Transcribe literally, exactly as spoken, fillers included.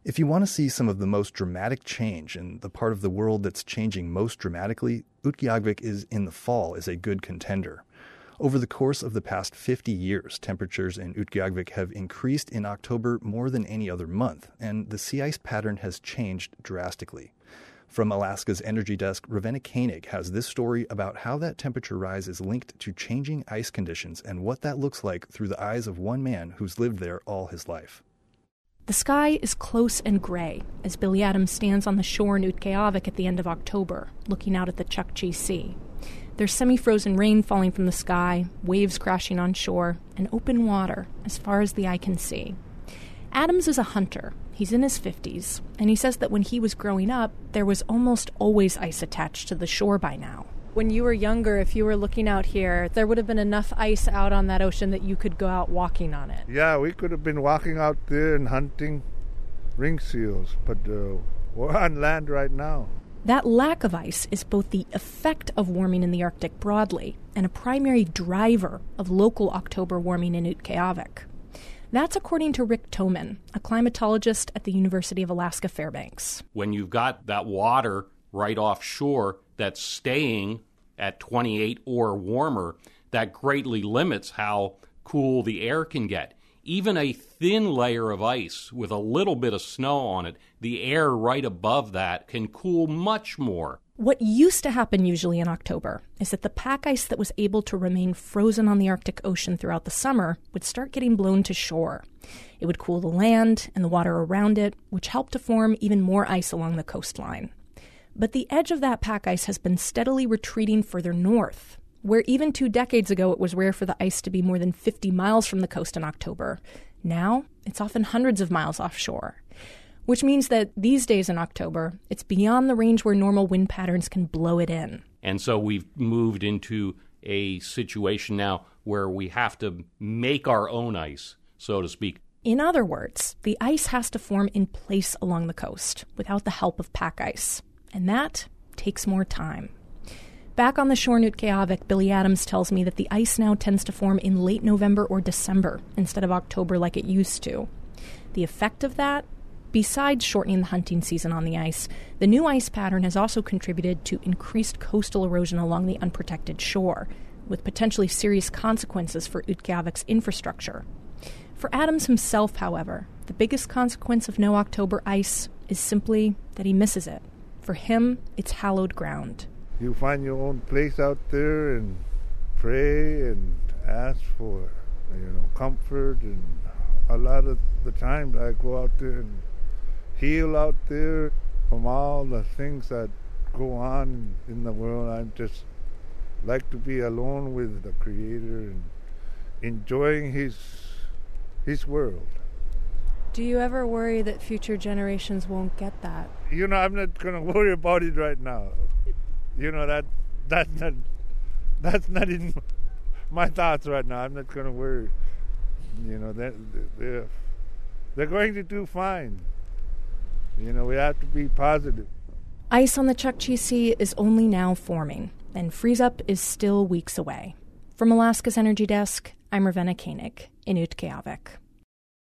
If you want to see some of the most dramatic change in the part of the world that's changing most dramatically, Utqiagvik is in the fall is a good contender. Over the course of the past fifty years, temperatures in Utqiagvik have increased in October more than any other month, and the sea ice pattern has changed drastically. From Alaska's Energy Desk, Ravenna Koenig has this story about how that temperature rise is linked to changing ice conditions and what that looks like through the eyes of one man who's lived there all his life. The sky is close and gray as Billy Adams stands on the shore in Utqiagvik at the end of October, looking out at the Chukchi Sea. There's semi-frozen rain falling from the sky, waves crashing on shore, and open water as far as the eye can see. Adams is a hunter. He's in his fifties, and he says that when he was growing up, there was almost always ice attached to the shore by now. When you were younger, if you were looking out here, there would have been enough ice out on that ocean that you could go out walking on it. Yeah, we could have been walking out there and hunting ring seals, but uh, we're on land right now. That lack of ice is both the effect of warming in the Arctic broadly and a primary driver of local October warming in Utqiagvik. That's according to Rick Toman, a climatologist at the University of Alaska Fairbanks. When you've got that water right offshore that's staying at twenty-eight or warmer, that greatly limits how cool the air can get. Even a thin layer of ice with a little bit of snow on it, the air right above that can cool much more. What used to happen usually in October is that the pack ice that was able to remain frozen on the Arctic Ocean throughout the summer would start getting blown to shore. It would cool the land and the water around it, which helped to form even more ice along the coastline. But the edge of that pack ice has been steadily retreating further north, where even two decades ago it was rare for the ice to be more than fifty miles from the coast in October. Now, it's often hundreds of miles offshore, which means that these days in October, it's beyond the range where normal wind patterns can blow it in. And so we've moved into a situation now where we have to make our own ice, so to speak. In other words, the ice has to form in place along the coast without the help of pack ice, and that takes more time. Back on the shore in Utqiagvik, Billy Adams tells me that the ice now tends to form in late November or December instead of October like it used to. The effect of that? Besides shortening the hunting season on the ice, the new ice pattern has also contributed to increased coastal erosion along the unprotected shore, with potentially serious consequences for Utqiagvik's infrastructure. For Adams himself, however, the biggest consequence of no October ice is simply that he misses it. For him, it's hallowed ground. You find your own place out there and pray and ask for, you know, comfort. And a lot of the times I go out there and heal out there from all the things that go on in the world. I just like to be alone with the Creator and enjoying His His world. Do you ever worry that future generations won't get that? You know, I'm not going to worry about it right now. You know, that that's not that's not in my thoughts right now. I'm not going to worry. You know, they're, they're, they're going to do fine. You know, we have to be positive. Ice on the Chukchi Sea is only now forming, and freeze-up is still weeks away. From Alaska's Energy Desk, I'm Ravenna Koenig in Utqiagvik.